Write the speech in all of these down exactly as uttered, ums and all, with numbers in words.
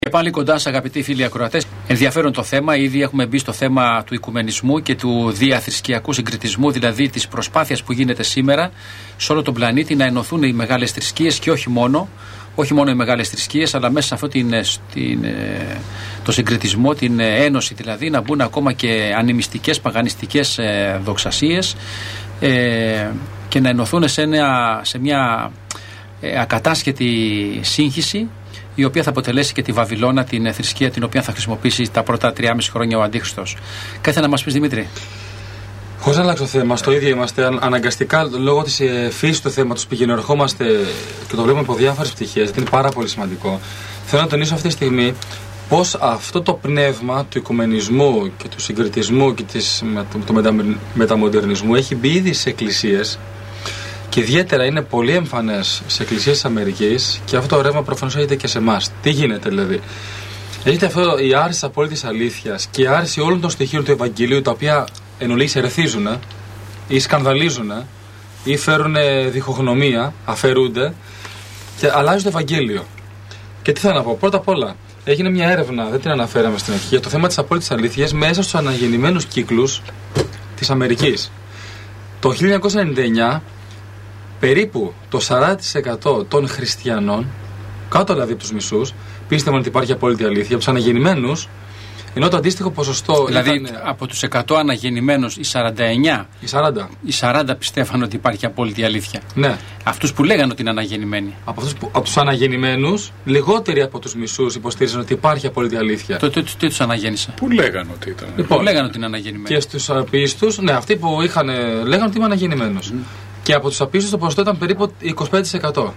Και πάλι κοντά σας, αγαπητοί φίλοι ακροατές, ενδιαφέρον το θέμα. Ήδη έχουμε μπει στο θέμα του οικουμενισμού και του διαθρησκειακού συγκριτισμού, δηλαδή της προσπάθειας που γίνεται σήμερα σε όλο τον πλανήτη να ενωθούν οι μεγάλες θρησκείες και όχι μόνο, όχι μόνο οι μεγάλες θρησκείες, αλλά μέσα σε αυτό την, την, το συγκριτισμό, την ένωση δηλαδή, να μπουν ακόμα και ανημιστικές, παγανιστικές δοξασίες ε, και να ενωθούν σε, ένα, σε μια ακατάσχετη σύγχυση, η οποία θα αποτελέσει και τη Βαβυλώνα, την θρησκεία την οποία θα χρησιμοποιήσει τα πρώτα τριάμιση χρόνια ο Αντίχριστος. Κάτι να μας πεις, Δημήτρη? Χωρίς να αλλάξω θέμα, στο ίδιο είμαστε. Αναγκαστικά, λόγω της φύσης του θέματος, πηγαίνουμε, ερχόμαστε και το βλέπουμε από διάφορες πτυχές, γιατί είναι πάρα πολύ σημαντικό. Θέλω να τονίσω αυτή τη στιγμή πως αυτό το πνεύμα του οικουμενισμού και του συγκριτισμού και της, του μετα, μεταμοντερνισμού έχει μπει ήδη σε εκκλησίες. Και ιδιαίτερα είναι πολύ εμφανές σε εκκλησίες της Αμερικής, και αυτό το ρεύμα προφανώς έχετε και σε εμάς. Τι γίνεται δηλαδή? Έχετε αυτό η άρση της απόλυτης αλήθειας και η άρση όλων των στοιχείων του Ευαγγελίου, τα οποία εν ολίγης ερεθίζουν ή σκανδαλίζουν ή φέρουν διχογνωμία, αφαιρούνται και αλλάζει το Ευαγγέλιο. Και τι θα να πω, πρώτα απ' όλα, έγινε μια έρευνα, δεν την αναφέραμε στην αρχή, για το θέμα της απόλυτης αλήθειας μέσα στους αναγεννημένους κύκλους της Αμερικής. Το χίλια εννιακόσια ενενήντα εννιά περίπου το σαράντα τοις εκατό των χριστιανών, κάτω δηλαδή από τους μισούς, πίστευαν ότι υπάρχει απόλυτη αλήθεια, από τους αναγεννημένους, ενώ το αντίστοιχο ποσοστό. Δηλαδή ήταν, από τους εκατό αναγεννημένους, οι σαράντα εννιά, οι σαράντα, οι σαράντα πιστεύαν ότι υπάρχει απόλυτη αλήθεια. Ναι. Αυτούς που λέγανε ότι είναι αναγεννημένοι. Από, αυτούς που, από τους αναγεννημένους, λιγότεροι από τους μισούς υποστήριζαν ότι υπάρχει απόλυτη αλήθεια. Το τι τους αναγέννησε? Που λέγανε ότι ήταν. Λοιπόν, που λέγανε ότι είναι αναγεννημένοι. Και στους απίστους, ναι, αυτοί που είχαν, λέγανε ότι είμαι αναγεννημένος. Mm. Και από τους απίστους το ποσοστό ήταν περίπου είκοσι πέντε τοις εκατό.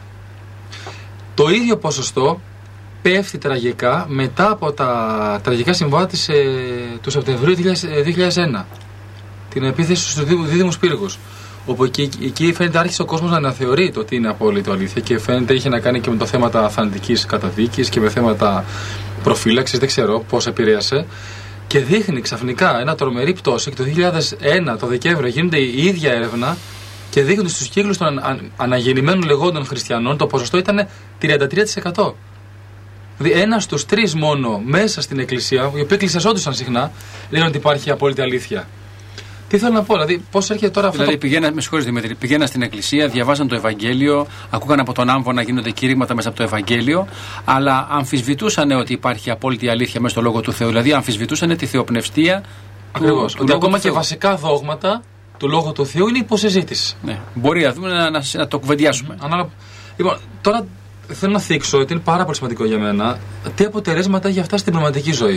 Το ίδιο ποσοστό πέφτει τραγικά μετά από τα τραγικά συμβάντα της, ε, του Σεπτεμβρίου δύο χιλιάδες ένα. Την επίθεση στους δίδυμους πύργους. Όπου εκεί, εκεί φαίνεται άρχισε ο κόσμος να αναθεωρεί το τι είναι απόλυτο αλήθεια, και φαίνεται είχε να κάνει και με το θέματα θανατικής καταδίκης και με θέματα προφύλαξης, δεν ξέρω πώς επηρέασε. Και δείχνει ξαφνικά ένα τρομερή πτώση, και το δύο χιλιάδες ένα το Δεκέμβριο γίνεται η ίδια έρευνα και δείχνουν στους κύκλους των αναγεννημένων λεγόντων χριστιανών το ποσοστό ήταν τριάντα τρία τοις εκατό. Δηλαδή, ένας στους τρεις μόνο μέσα στην εκκλησία, οι οποίοι εκκλησιαζόντουσαν συχνά, λέγανε ότι υπάρχει απόλυτη αλήθεια. Τι θέλω να πω, δηλαδή, πώς έρχεται τώρα αυτό. Δηλαδή, το... πηγαίνα, με συγχωρείς Δημήτρη, πηγαίναν στην εκκλησία, διαβάζαν το Ευαγγέλιο, ακούγαν από τον άμβο να γίνονται κηρύγματα μέσα από το Ευαγγέλιο, αλλά αμφισβητούσαν ότι υπάρχει απόλυτη αλήθεια μέσα στο λόγο του Θεού. Δηλαδή, αμφισβητούσαν τη θεοπνευστία. Ακριβώς. Ότι ακόμα και βασικά δόγματα του λόγου του Θεού είναι υποσυζήτηση. Ναι. Μπορεί να, δούμε, να, να, να το κουβεντιάσουμε. Mm-hmm. Λοιπόν, τώρα θέλω να θίξω, γιατί είναι πάρα πολύ σημαντικό για μένα, τι αποτελέσματα έχει αυτά στην πνευματική ζωή.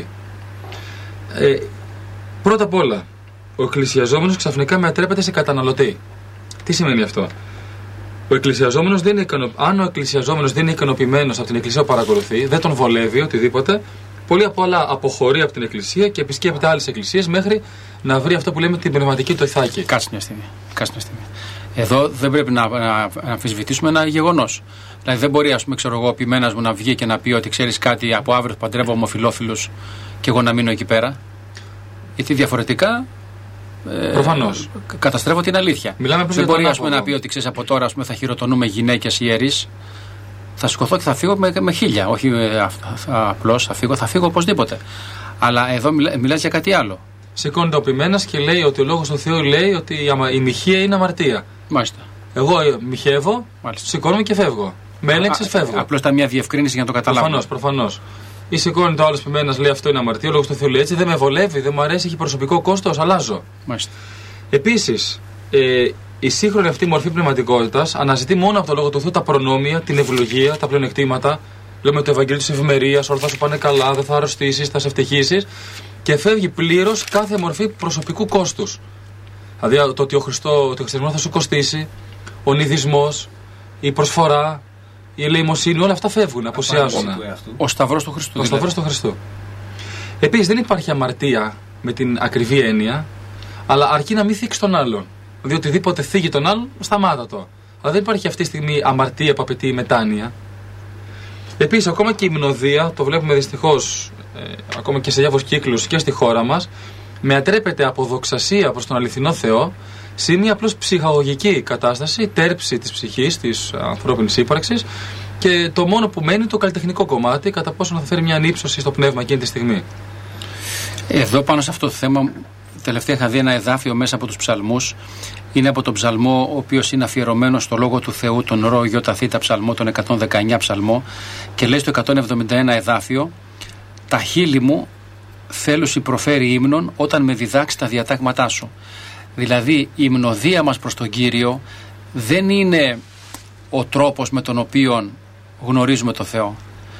Ε, πρώτα απ' όλα, ο εκκλησιαζόμενος ξαφνικά μετατρέπεται σε καταναλωτή. Τι σημαίνει αυτό? Ο εκκλησιαζόμενος δεν είναι ικανο... Αν ο εκκλησιαζόμενος δεν είναι ικανοποιημένος από την εκκλησία που παρακολουθεί, δεν τον βολεύει οτιδήποτε, πολύ απ' όλα αποχωρεί από την εκκλησία και επισκέπτεται άλλες εκκλησίες μέχρι να βρει αυτό που λέμε την πνευματική του ηθάκη. Κάτσε μια στιγμή. Κάτσε μια στιγμή. Εδώ δεν πρέπει να, να, να αμφισβητήσουμε ένα γεγονός. Δηλαδή, δεν μπορεί, ας πούμε, ξέρω εγώ, ο ποιμένας μου να βγει και να πει ότι ξέρεις κάτι, από αύριο θα παντρεύω ομοφυλόφιλους και εγώ να μείνω εκεί πέρα. Γιατί διαφορετικά. Προφανώς. Ε, καταστρέφω την αλήθεια. Μιλάμε δεν μπορεί, ας πούμε, να πει ότι ξέρεις από τώρα, ας πούμε, θα χειροτονούμε γυναίκες ιερείς. Θα σηκωθώ και θα φύγω με, με χίλια. Όχι απλώς θα φύγω, θα φύγω οπωσδήποτε. Αλλά εδώ μιλά, μιλάς για κάτι άλλο. Σηκώνεται ο ποιμένας και λέει ότι ο λόγος του Θεού λέει ότι η, αμα, η μοιχεία είναι αμαρτία. Μάλιστα. Εγώ μοιχεύω, σηκώνομαι και φεύγω. Με έλεγξες, φεύγω. Απλώς ήταν μια διευκρίνηση για να το καταλάβω. Προφανώς, προφανώς. Ή σηκώνεται ο άλλος ποιμένας, λέει αυτό είναι αμαρτία, ο λόγος του Θεού λέει έτσι, δεν με βολεύει, δεν μου αρέσει, έχει προσωπικό κόστος, αλλάζω. Μάλιστα. Επίσης, ε, η σύγχρονη αυτή μορφή πνευματικότητας αναζητεί μόνο από το λόγο του Θεού τα προνόμια, την ευλογία, τα πλεονεκτήματα. Λέμε το Ευαγγέλιο της ευημερίας, όλα θα σου πάνε καλά, δεν θα αρρωστήσεις, θα σε ευτυχήσεις. Και φεύγει πλήρως κάθε μορφή προσωπικού κόστους. Δηλαδή το ότι ο Χριστό, το χριστιανισμό θα σου κοστίσει, ο νηδισμός, η προσφορά, η ελεημοσύνη, όλα αυτά φεύγουν, αποσιάζουν. Ο Σταυρός του Χριστού. Ο Σταυρός του Χριστού. Επίσης δεν υπάρχει αμαρτία με την ακριβή έννοια, αλλά αρκεί να μην θίξει τον άλλον. Δηλαδή οτιδήποτε θίγει τον άλλον, σταμάτα το. Αλλά δεν υπάρχει αυτή τη στιγμή αμαρτία που απαιτεί μετάνοια. Επίσης, ακόμα και η μνοδία, το βλέπουμε δυστυχώς ε, ακόμα και σε διάφορους κύκλους και στη χώρα μας, μετατρέπεται από δοξασία προς τον αληθινό Θεό σε μια απλώς ψυχαγωγική κατάσταση, τέρψη της ψυχής, της ανθρώπινης ύπαρξης, Και το μόνο που μένει το καλλιτεχνικό κομμάτι, κατά πόσο θα φέρει μια ανύψωση στο πνεύμα εκείνη τη στιγμή. Εδώ πάνω σε αυτό το θέμα, τελευταία είχα δει ένα εδάφιο μέσα από τους ψαλμούς. Είναι από τον ψαλμό, ο οποίος είναι αφιερωμένος στο Λόγο του Θεού, τον Ρο Ιώτα Θήτα ψαλμό, τον εκατόν δεκαεννιά ψαλμό, και λέει στο εκατόν εβδομήντα ένα εδάφιο: «Τα χείλη μου θέλουσι προφέρει ύμνον όταν με διδάξει τα διατάγματά σου». Δηλαδή η υμνοδία μας προς τον Κύριο δεν είναι ο τρόπος με τον οποίο γνωρίζουμε το Θεό,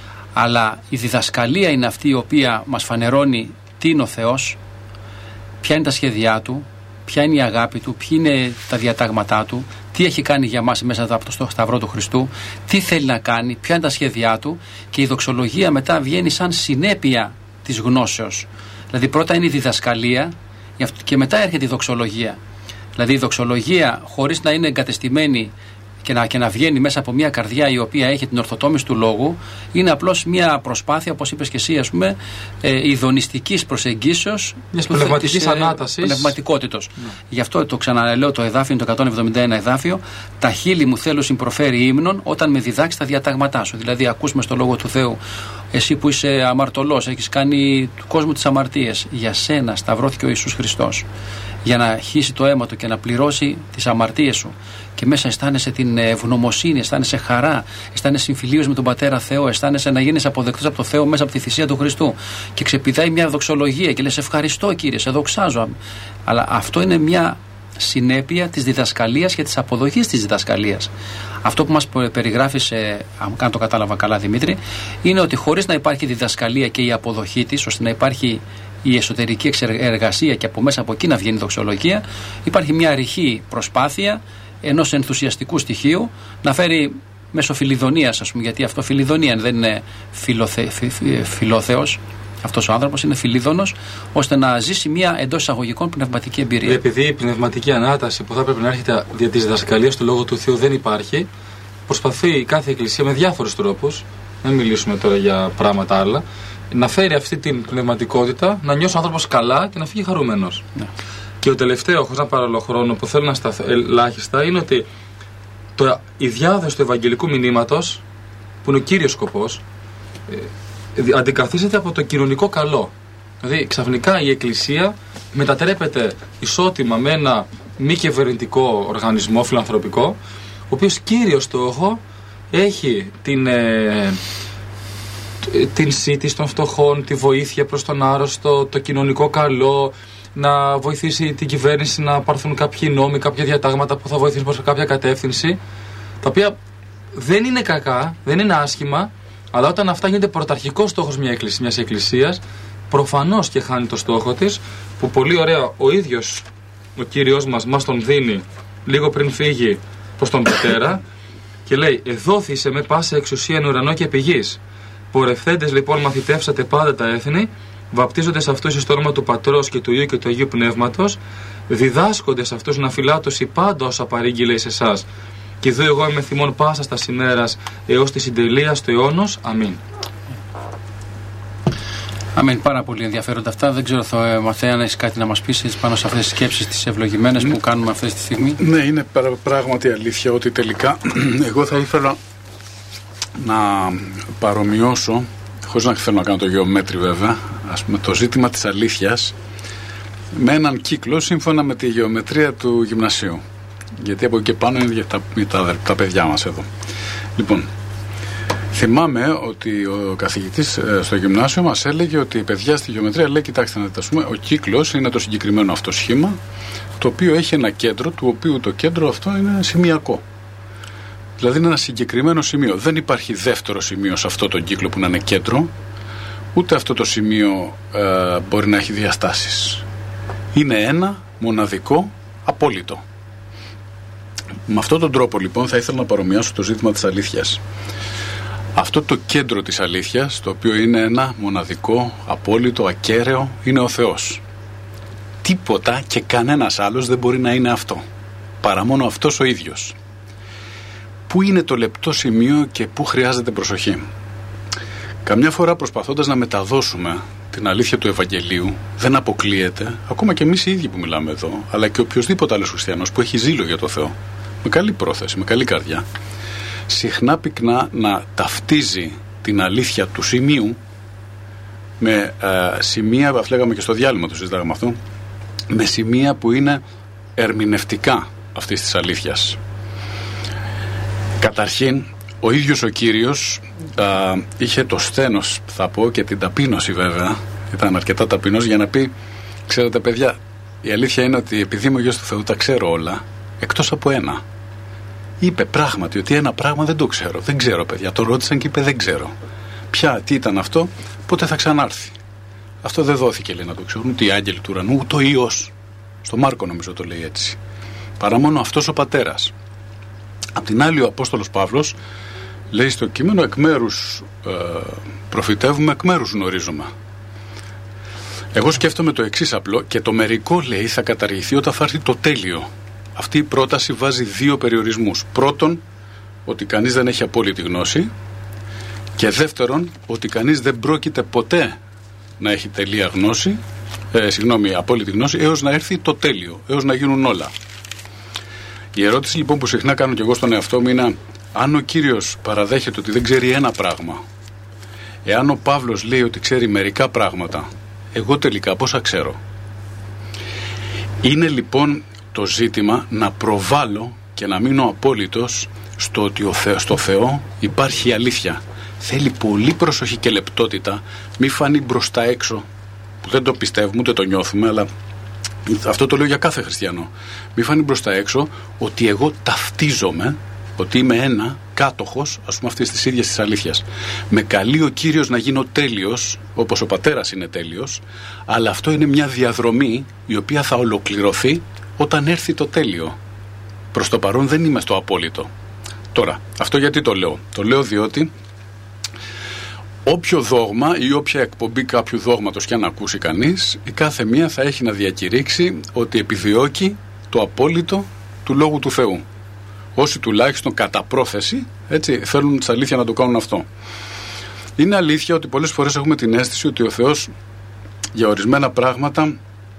αλλά η διδασκαλία είναι αυτή η οποία μας φανερώνει τι είναι ο Θεός, ποια είναι τα σχέδιά Του, ποια είναι η αγάπη Του, ποια είναι τα διατάγματά Του, τι έχει κάνει για μας μέσα από το Σταυρό του Χριστού, τι θέλει να κάνει, ποια είναι τα σχέδιά Του, και η δοξολογία μετά βγαίνει σαν συνέπεια της γνώσεως. Δηλαδή πρώτα είναι η διδασκαλία και μετά έρχεται η δοξολογία. Δηλαδή η δοξολογία, χωρίς να είναι εγκατεστημένη και να, και να βγαίνει μέσα από μια καρδιά η οποία έχει την ορθοτόμηση του λόγου, είναι απλώς μια προσπάθεια, όπως είπες και εσύ, ας πούμε, ε, ειδονιστικής προσεγγίσεως, μιας πνευματικής ε, ανάτασης, πνευματικότητος. Ναι. Γι' αυτό το ξαναλέω, το εδάφιο είναι το εκατόν εβδομήντα ένα εδάφιο: «Τα χείλη μου θέλουν συμπροφέρει ύμνον όταν με διδάξει τα διατάγματά σου». Δηλαδή, ακούσουμε στο Λόγο του Θεού, εσύ που είσαι αμαρτωλός, έχεις κάνει του κόσμου τις αμαρτίες, για σένα σταυρώθηκε ο Ιησούς Χριστός, για να χύσει το αίμα Του και να πληρώσει τις αμαρτίες σου. Και μέσα αισθάνεσαι την ευγνωμοσύνη, αισθάνεσαι χαρά, αισθάνεσαι συμφιλίωση με τον Πατέρα Θεό, αισθάνεσαι να γίνεις αποδεκτός από το Θεό μέσα από τη θυσία του Χριστού. Και ξεπηδάει μια δοξολογία και λες: ευχαριστώ Κύριε, σε δοξάζω. Αλλά αυτό είναι μια συνέπεια της διδασκαλίας και της αποδοχής της διδασκαλίας. Αυτό που μας περιγράφει, αν το κατάλαβα καλά Δημήτρη, είναι ότι χωρίς να υπάρχει διδασκαλία και η αποδοχή της, ώστε να υπάρχει η εσωτερική εργασία και από μέσα από εκεί να βγαίνει η δοξολογία, υπάρχει μια ρηχή προσπάθεια ενός ενθουσιαστικού στοιχείου να φέρει μέσω φιλιδονίας, ας πούμε, γιατί αυτό φιλιδονία δεν είναι φιλοθε, φι, φι, φιλόθεος. Αυτός ο άνθρωπος είναι φιλίδωνος, ώστε να ζήσει μια εντός εισαγωγικών πνευματική εμπειρία. Επειδή η πνευματική ανάταση που θα πρέπει να έρχεται δια της διδασκαλίας του Λόγου του Θεού δεν υπάρχει, προσπαθεί κάθε εκκλησία με διάφορους τρόπους, δεν μιλήσουμε τώρα για πράγματα άλλα, να φέρει αυτή την πνευματικότητα, να νιώσει ο άνθρωπος καλά και να φύγει χαρούμενος. Ναι. Και ο τελευταίο, χωρίς να πάρω χρόνο, που θέλω να σταθώ ελάχιστα, είναι ότι το, η διάδοση του ευαγγελικού μηνύματος, που είναι ο κύριος σκοπός, ε, αντικαθίσταται από το κοινωνικό καλό. Δηλαδή ξαφνικά η Εκκλησία μετατρέπεται ισότιμα με ένα μη κυβερνητικό οργανισμό φιλανθρωπικό, ο οποίος κύριο στόχο έχει την, ε, την σύντηση των φτωχών, τη βοήθεια προς τον άρρωστο, το κοινωνικό καλό, να βοηθήσει την κυβέρνηση να πάρθουν κάποιοι νόμοι, κάποια διατάγματα που θα βοηθήσουν προς κάποια κατεύθυνση, τα οποία δεν είναι κακά, δεν είναι άσχημα, αλλά όταν αυτά γίνεται πρωταρχικός στόχος μια εκκλησία, μιας εκκλησίας, προφανώς και χάνει το στόχο της, που πολύ ωραία ο ίδιος ο Κύριος μας μας τον δίνει λίγο πριν φύγει προς τον Πατέρα και λέει: «Εδόθησε με πάσα εξουσία εν ουρανό και επί γης. Πορευθέντες λοιπόν μαθητεύσατε πάντα τα έθνη, βαπτίζοντες αυτούς εις το όνομα του Πατρός και του Υιού και του Αγίου Πνεύματος, διδάσκοντες αυτούς να φυλάτωση πάντα όσα παρήγγειλε εις εσάς. Και εδώ εγώ είμαι θυμών πάσα στα ημέρας έως τη συντελεία του αιώνος. Αμήν». Αμήν. Πάρα πολύ ενδιαφέροντα αυτά. Δεν ξέρω, θα, Μαθαία, αν έχεις κάτι να μας πεις πάνω σε αυτές τις σκέψεις τις ευλογημένες ναι. που κάνουμε αυτή τη στιγμή. Ναι, είναι πράγματι αλήθεια ότι τελικά εγώ θα ήθελα να παρομοιώσω, χωρίς να θέλω να κάνω το γεωμέτρη βέβαια, ας πούμε, το ζήτημα της αλήθειας με έναν κύκλο σύμφωνα με τη γεωμετρία του γυμνασίου. Γιατί από εκεί και πάνω είναι για τα, τα, τα παιδιά μας εδώ. Λοιπόν, θυμάμαι ότι ο καθηγητής στο γυμνάσιο μας έλεγε ότι η παιδιά στη γεωμετρία λέει: κοιτάξτε να δείτε, ο κύκλος είναι το συγκεκριμένο αυτό σχήμα, το οποίο έχει ένα κέντρο, του οποίου το κέντρο αυτό είναι σημειακό. Δηλαδή είναι ένα συγκεκριμένο σημείο. Δεν υπάρχει δεύτερο σημείο σε αυτό το κύκλο που να είναι κέντρο, ούτε αυτό το σημείο ε, μπορεί να έχει διαστάσεις. Είναι ένα μοναδικό απόλυτο. Με αυτόν τον τρόπο λοιπόν θα ήθελα να παρομοιάσω το ζήτημα της αλήθειας. Αυτό το κέντρο της αλήθειας, το οποίο είναι ένα μοναδικό, απόλυτο, ακέραιο, είναι ο Θεός. Τίποτα και κανένας άλλος δεν μπορεί να είναι αυτό, παρά μόνο αυτός ο ίδιος. Πού είναι το λεπτό σημείο και πού χρειάζεται προσοχή? Καμιά φορά προσπαθώντας να μεταδώσουμε την αλήθεια του Ευαγγελίου, δεν αποκλείεται, ακόμα και εμείς οι ίδιοι που μιλάμε εδώ, αλλά και οποιοδήποτε άλλος χριστιανός που έχει ζήλο για το Θεό, με καλή πρόθεση, με καλή καρδιά, συχνά πυκνά να ταυτίζει την αλήθεια του σημείου με ε, σημεία, αυτό λέγαμε και στο διάλειμμα, το συζητάγαμε αυτό, με σημεία που είναι ερμηνευτικά αυτής της αλήθειας. Καταρχήν, ο ίδιος ο Κύριος α, είχε το σθένος, θα πω, και την ταπείνωση βέβαια, ήταν αρκετά ταπεινός για να πει, ξέρετε παιδιά, η αλήθεια είναι ότι επειδή είμαι ο Γιος του Θεού τα ξέρω όλα, εκτός από ένα. Είπε πράγματι ότι ένα πράγμα δεν το ξέρω, δεν ξέρω παιδιά, το ρώτησαν και είπε δεν ξέρω. Ποια, τι ήταν αυτό, πότε θα ξανάρθει. Αυτό δεν δόθηκε, λέει, να το ξέρουν ούτε οι άγγελοι του ουρανού, ούτε ο Υιός. Στο Μάρκο νομίζω το λέει έτσι. Παρά μόνο αυτός ο πατέρας. Απ' την άλλη, ο Απόστολος Παύλος λέει στο κείμενο, εκ μέρους ε, προφητεύουμε, εκ μέρους γνωρίζουμε. Εγώ σκέφτομαι το εξής απλό, και το μερικό, λέει, θα καταργηθεί όταν θα έρθει το τέλειο. Αυτή η πρόταση βάζει δύο περιορισμούς. Πρώτον, ότι κανείς δεν έχει απόλυτη γνώση, και δεύτερον, ότι κανείς δεν πρόκειται ποτέ να έχει τελεία γνώση, ε, συγγνώμη, απόλυτη γνώση, έως να έρθει το τέλειο, έως να γίνουν όλα. Η ερώτηση λοιπόν που συχνά κάνω και εγώ στον εαυτό μου είναι, αν ο Κύριος παραδέχεται ότι δεν ξέρει ένα πράγμα, εάν ο Παύλος λέει ότι ξέρει μερικά πράγματα, εγώ τελικά πόσα ξέρω? Είναι λοιπόν το ζήτημα να προβάλλω και να μείνω απόλυτος στο ότι ο Θεός, στο Θεό υπάρχει αλήθεια. Θέλει πολύ προσοχή και λεπτότητα, μη φανεί μπροστά έξω, που δεν το πιστεύουμε ούτε το νιώθουμε, αλλά αυτό το λέω για κάθε χριστιανό. Μη φανεί μπροστά έξω ότι εγώ ταυτίζομαι, ότι είμαι ένα κάτοχος, ας πούμε, αυτής της ίδιας της αλήθειας. Με καλεί ο Κύριος να γίνω τέλειος, όπως ο πατέρας είναι τέλειος, αλλά αυτό είναι μια διαδρομή η οποία θα ολοκληρωθεί όταν έρθει το τέλειο. Προς το παρόν δεν είμαι στο απόλυτο. Τώρα, αυτό γιατί το λέω? Το λέω διότι όποιο δόγμα ή όποια εκπομπή κάποιου δόγματος και αν ακούσει κανείς, η κάθε μία θα έχει να διακηρύξει ότι επιδιώκει το απόλυτο του Λόγου του Θεού. Όσοι τουλάχιστον κατά πρόθεση, έτσι, θέλουν της αλήθεια να το κάνουν αυτό. Είναι αλήθεια ότι πολλές φορές έχουμε την αίσθηση ότι ο Θεός για ορισμένα πράγματα,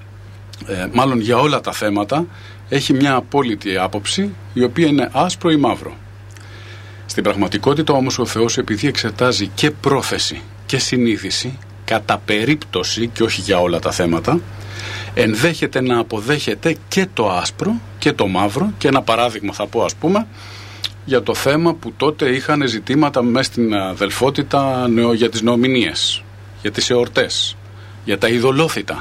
ε, μάλλον για όλα τα θέματα, έχει μια απόλυτη άποψη, η οποία είναι άσπρο ή μαύρο. Στην πραγματικότητα όμως ο Θεός, επειδή εξετάζει και πρόθεση και συνείδηση, κατά περίπτωση και όχι για όλα τα θέματα, ενδέχεται να αποδέχεται και το άσπρο και το μαύρο. Και ένα παράδειγμα θα πω, ας πούμε, για το θέμα που τότε είχαν ζητήματα μέσα στην αδελφότητα για τις νεομηνίες, για τις εορτές, για τα ειδωλόθητα.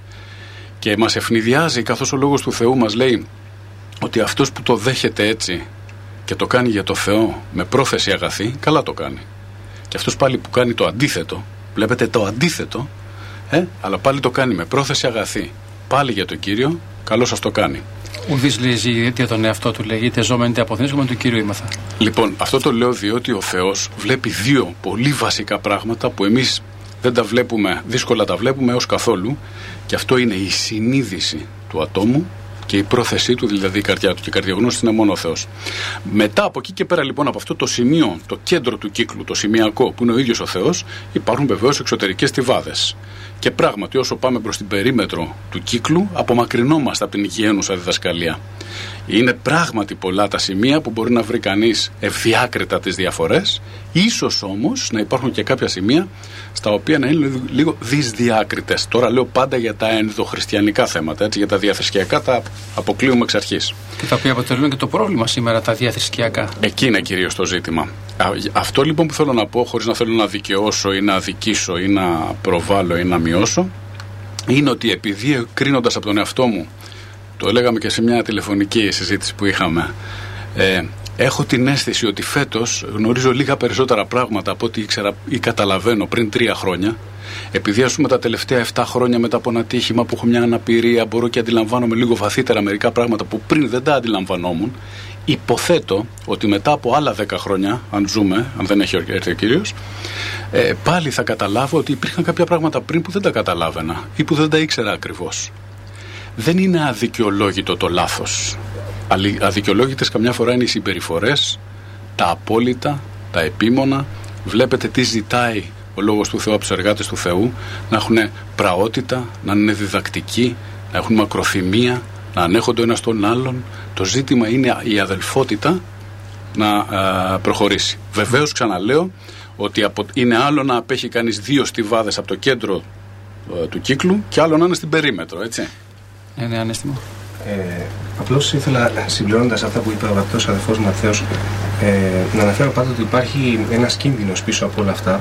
Και μας ευνηδιάζει, καθώς ο Λόγος του Θεού μας λέει ότι αυτός που το δέχεται έτσι και το κάνει για το Θεό με πρόθεση αγαθή, καλά το κάνει. Και αυτός πάλι που κάνει το αντίθετο, βλέπετε το αντίθετο, ε, αλλά πάλι το κάνει με πρόθεση αγαθή, πάλι για τον Κύριο, καλό σας το κάνει. Ουδής λέει για τον εαυτό του, λέγεται ζώμεν τε αποθνήσουμε του Κύριου ήμαθα. Λοιπόν, αυτό το λέω διότι ο Θεός βλέπει δύο πολύ βασικά πράγματα που εμείς δεν τα βλέπουμε, δύσκολα τα βλέπουμε έως καθόλου, και αυτό είναι η συνείδηση του ατόμου και η πρόθεσή του, δηλαδή η καρδιά του, και η καρδιογνώση είναι μόνο ο Θεός. Μετά από εκεί και πέρα λοιπόν, από αυτό το σημείο, το κέντρο του κύκλου, το σημειακό που είναι ο ίδιος ο Θεός, υπάρχουν βεβαίως εξωτερικές στιβάδες. Και πράγματι όσο πάμε προς την περίμετρο του κύκλου, απομακρυνόμαστε από την υγιένουσα διδασκαλία. Είναι πράγματι πολλά τα σημεία που μπορεί να βρει κανείς ευδιάκριτα τις διαφορές, ίσως όμως να υπάρχουν και κάποια σημεία στα οποία να είναι λίγο δυσδιάκριτες. Τώρα λέω πάντα για τα ενδοχριστιανικά θέματα, έτσι, για τα διαθρησκιακά τα αποκλείουμε εξ αρχής. Και τα οποία αποτελούν και το πρόβλημα σήμερα, τα διαθρησκιακά. Εκεί είναι κυρίως το ζήτημα. Αυτό λοιπόν που θέλω να πω, χωρίς να θέλω να δικαιώσω ή να αδικήσω ή να προβάλλω ή να μειώσω, είναι ότι επειδή κρίνοντας από τον εαυτό μου, το λέγαμε και σε μια τηλεφωνική συζήτηση που είχαμε, ε, έχω την αίσθηση ότι φέτος γνωρίζω λίγα περισσότερα πράγματα από ό,τι ήξερα ή καταλαβαίνω πριν τρία χρόνια. Επειδή ας πούμε τα τελευταία επτά χρόνια μετά από ένα τύχημα που έχω μια αναπηρία, μπορώ και αντιλαμβάνομαι λίγο βαθύτερα μερικά πράγματα που πριν δεν τα αντιλαμβανόμουν. Υποθέτω ότι μετά από άλλα δέκα χρόνια, αν ζούμε, αν δεν έχει έρθει ο Κύριος, ε, πάλι θα καταλάβω ότι υπήρχαν κάποια πράγματα πριν που δεν τα καταλάβαινα ή που δεν τα ήξερα ακριβώς. Δεν είναι αδικαιολόγητο το λάθος. Αδικαιολόγητες καμιά φορά είναι οι συμπεριφορές, τα απόλυτα, τα επίμονα. Βλέπετε τι ζητάει ο Λόγος του Θεού από τους εργάτες του Θεού, να έχουν πραότητα, να είναι διδακτικοί, να έχουν μακροθυμία, να ανέχονται ο ένας τον άλλον. Το ζήτημα είναι η αδελφότητα να α, προχωρήσει. Βεβαίως, ξαναλέω ότι από, είναι άλλο να απέχει κανείς δύο στιβάδες από το κέντρο α, του κύκλου και άλλο να είναι στην περίμετρο, έτσι. Ναι, ναι, ανέστημα. Ε, απλώς ήθελα, συμπληρώνοντας αυτά που είπε ο αγαπητός αδερφός Ματθαίος, ε, να αναφέρω πάντα ότι υπάρχει ένας κίνδυνος πίσω από όλα αυτά,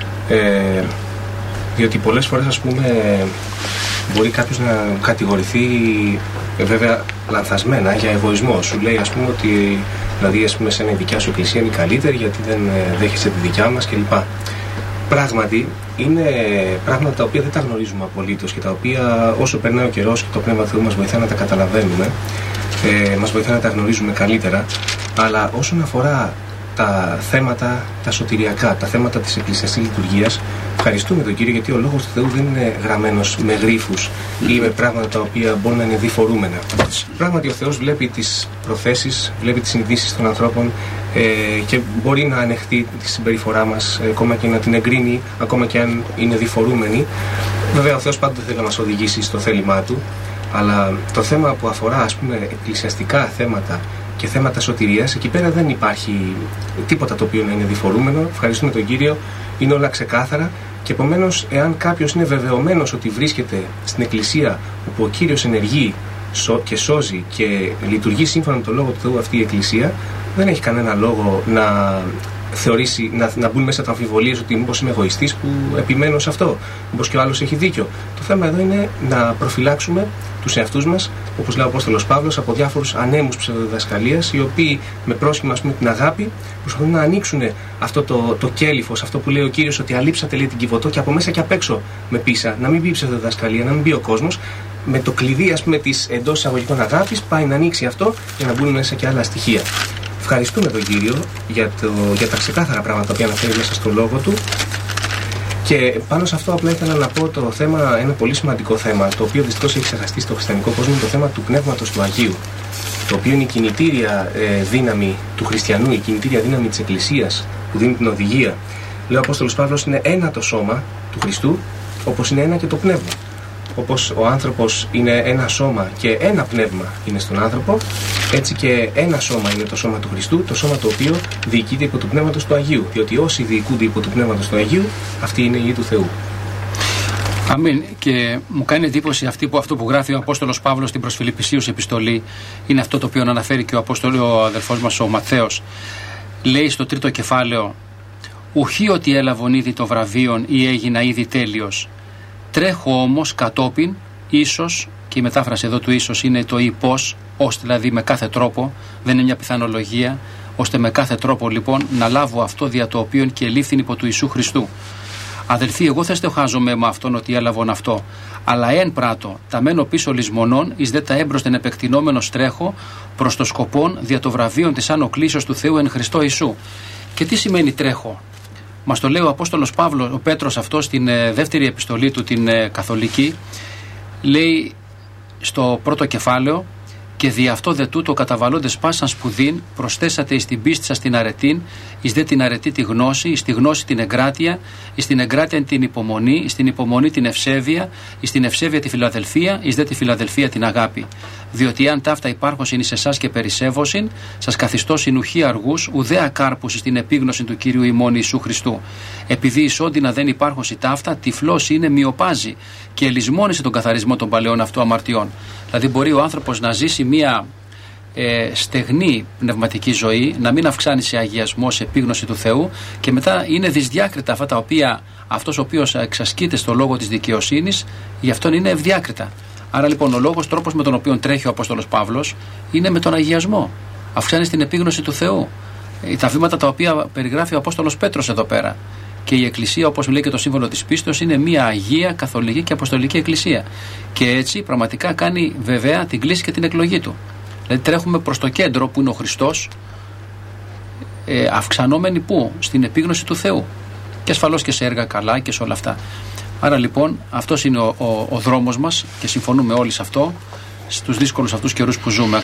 ε, διότι πολλές φορές, ας πούμε, μπορεί κάποιος να κατηγορηθεί, ε, βέβαια λανθασμένα, για εγωισμό. Σου λέει, ας πούμε, ότι δηλαδή, ας πούμε, σε η δικιά σου εκκλησία είναι η καλύτερη γιατί δεν ε, δέχεσαι τη δικιά μας κλπ. Πράγματι, είναι πράγματα τα οποία δεν τα γνωρίζουμε απολύτως και τα οποία όσο περνάει ο καιρός και το Πνεύμα Θεού μας βοηθά να τα καταλαβαίνουμε, ε, μας βοηθά να τα γνωρίζουμε καλύτερα. Αλλά όσον αφορά τα θέματα τα σωτηριακά, τα θέματα της εκκλησιαστικής λειτουργίας, ευχαριστούμε τον Κύριο γιατί ο Λόγος του Θεού δεν είναι γραμμένος με γρίφους ή με πράγματα τα οποία μπορούν να είναι διφορούμενα. Πράγματι, ο Θεός βλέπει τις προθέσεις, βλέπει τις συνειδήσεις των ανθρώπων ε, και μπορεί να ανεχτεί τη συμπεριφορά μας, ε, ακόμα και να την εγκρίνει, ακόμα και αν είναι διφορούμενη. Βέβαια, ο Θεός πάντοτε θέλει να μας οδηγήσει στο θέλημά του, αλλά το θέμα που αφορά, ας πούμε, εκκλησιαστικά θέματα και θέματα σωτηρίας, εκεί πέρα δεν υπάρχει τίποτα το οποίο να είναι διφορούμενο. Ευχαριστούμε τον Κύριο, είναι όλα ξεκάθαρα και επομένως, εάν κάποιος είναι βεβαιωμένος ότι βρίσκεται στην εκκλησία όπου ο Κύριος ενεργεί και σώζει και λειτουργεί σύμφωνα με τον Λόγο του Θεού αυτή η εκκλησία, δεν έχει κανένα λόγο να θεωρήσει, να, να μπουν μέσα τα αμφιβολίες ότι μήπως είμαι εγωιστής που επιμένω σε αυτό, μήπως και ο άλλος έχει δίκιο. Το θέμα εδώ είναι να προφυλάξουμε τους εαυτούς μας, όπως λέει ο Απόστολος Παύλος, από διάφορους ανέμους ψευδοδιδασκαλίας, οι οποίοι με πρόσχημα, ας πούμε, την αγάπη προσπαθούν να ανοίξουν αυτό το, το κέλυφος, αυτό που λέει ο Κύριος, ότι αλείψατε, λέει, την Κιβωτό και από μέσα και απ' έξω με πίσα, να μην μπει η ψευδοδιδασκαλία, να μην μπει ο κόσμος. Με το κλειδί, ας πούμε, της εντός εισαγωγικών αγάπης, πάει να ανοίξει αυτό για να μπουν μέσα και άλλα στοιχεία. Ευχαριστούμε τον Κύριο για, το, για τα ξεκάθαρα πράγματα που αναφέρει μέσα στο λόγο του. Και πάνω σε αυτό απλά ήθελα να πω το θέμα, ένα πολύ σημαντικό θέμα, το οποίο δυστυχώς έχει ξεχαστεί στο χριστιανικό κόσμο, το θέμα του Πνεύματος του Αγίου, το οποίο είναι η κινητήρια ε, δύναμη του χριστιανού, η κινητήρια δύναμη της Εκκλησίας που δίνει την οδηγία. Λέει ο Απόστολος Παύλος, είναι ένα το σώμα του Χριστού, όπως είναι ένα και το πνεύμα. Όπως ο άνθρωπος είναι ένα σώμα και ένα πνεύμα είναι στον άνθρωπο, έτσι και ένα σώμα είναι το σώμα του Χριστού, το σώμα το οποίο διοικείται υπό του Πνεύματος του Αγίου. Διότι όσοι διοικούνται υπό του Πνεύματος του Αγίου, αυτοί είναι οι ιοί του Θεού. Αμήν. Και μου κάνει εντύπωση αυτή που, αυτό που γράφει ο Απόστολος Παύλος στην προς Φιλιππισίους επιστολή, είναι αυτό το οποίο αναφέρει και ο, Απόστολος, ο αδερφός μας ο Ματθαίος. Λέει στο τρίτο κεφάλαιο, «Ουχή ότι έλαβον ήδη το βραβείον ή έγινα ήδη τέλειος. Τρέχω όμως κατόπιν, ίσως», και η μετάφραση εδώ του ίσως είναι το ή πώς, ώστε δηλαδή με κάθε τρόπο, δεν είναι μια πιθανολογία, ώστε με κάθε τρόπο λοιπόν να λάβω αυτό δια το οποίον και ελήφθην υπό του Ιησού Χριστού. Αδελφοί, εγώ δεν στεχάζομαι με αυτόν ότι έλαβον αυτό, αλλά εν πράτο, τα μένω πίσω λησμονών, εις δε τα έμπροσθεν επεκτηνόμενος τρέχω, προς το σκοπόν δια το βραβείον της άνω κλήσεως του Θεού εν Χριστώ Ιησού. Και τι σημαίνει τρέχω? Μας το λέει ο Απόστολος Παύλος, ο Πέτρος αυτό στην ε, δεύτερη επιστολή του, την ε, καθολική, λέει στο πρώτο κεφάλαιο, «Και δι' αυτό δε τούτο καταβαλλόντες πάσαν σπουδήν, προσθέσατε εις την πίστη σας την αρετήν, εις δε την αρετή τη γνώση, εις τη γνώση την εγκράτεια, εις την εγκράτεια την υπομονή, εις την υπομονή την ευσέβεια, εις την ευσέβεια τη φιλαδελφία, εις δε τη φιλαδελφία την αγάπη. Διότι αν ταύτα υπάρχωσιν εις εσάς και περισσεύωσιν, σας καθιστώσιν ουχή αργούς, ουδέα κάρπους εις την επίγνωση του Κύριου ημών Ιησού Χριστού. Επειδή εις όντινα δεν υπάρχωση ταύτα, τυφλός είναι μειοπάζει και ελισμόνισε τον καθαρισμό των παλαιών αυτού αμαρτιών». Δηλαδή μπορεί ο άνθρωπος να ζήσει μια ε, στεγνή πνευματική ζωή, να μην αυξάνει σε αγιασμό, σε επίγνωση του Θεού, και μετά είναι δυσδιάκριτα αυτά τα οποία αυτός ο οποίος εξασκείται στο λόγο της δικαιοσύνης, γι' αυτόν είναι ευδιάκριτα. Άρα λοιπόν ο λόγος, τρόπος με τον οποίο τρέχει ο Απόστολος Παύλος είναι με τον αγιασμό. Αυξάνει την επίγνωση του Θεού. Ε, τα βήματα τα οποία περιγράφει ο Απόστολος Πέτρος εδώ πέρα. Και η Εκκλησία, όπως λέει και το σύμβολο της πίστεως, είναι μια αγία, καθολική και αποστολική Εκκλησία. Και έτσι πραγματικά κάνει βεβαία την κλίση και την εκλογή του. Δηλαδή τρέχουμε προς το κέντρο που είναι ο Χριστός, ε, αυξανόμενοι πού? Στην επίγνωση του Θεού. Και ασφαλώς και σε έργα καλά και σε όλα αυτά. Άρα λοιπόν αυτός είναι ο, ο, ο δρόμος μας και συμφωνούμε όλοι σε αυτό, στους δύσκολους αυτούς καιρούς που ζούμε.